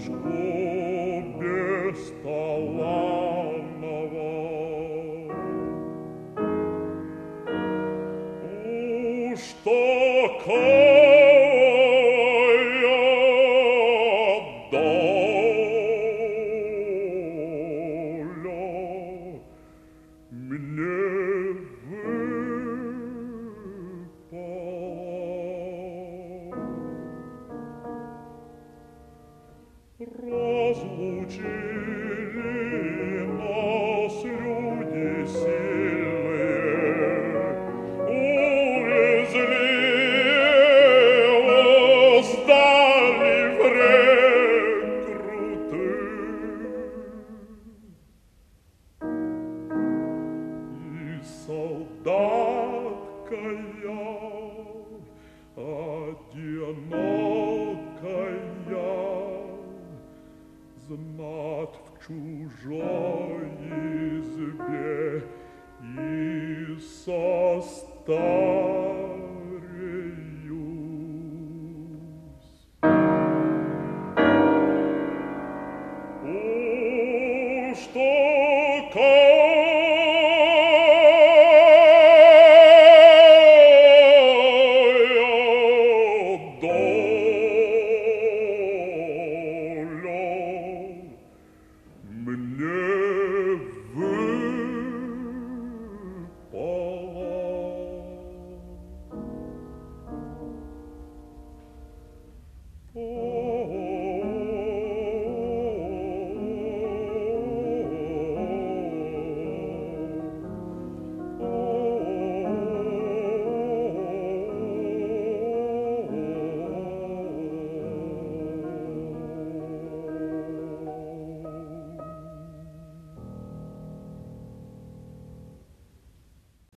бесталанного. Уж такая доля мне выпала. Разлучили нас люди сильные, увезли, сдали в рекруты. И солдатка я, одинокая, знать в чужой избе и состав.